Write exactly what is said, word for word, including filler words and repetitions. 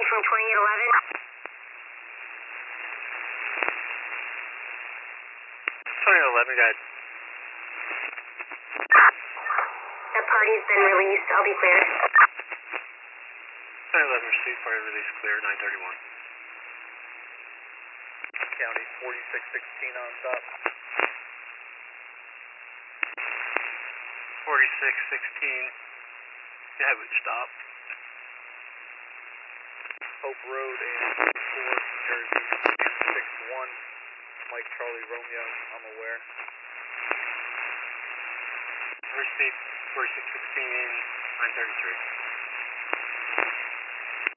from twenty-eight eleven. twenty-eight eleven, go ahead. That party's been released. I'll be clear. twenty-eight eleven, received, party release clear, nine thirty-one. County forty-six sixteen on top. forty-six sixteen, go ahead with stop. Hope Road and forty-four, Jersey, six one, Mike Charlie Romeo, I'm aware. Received, forty-six sixteen, nine thirty-three.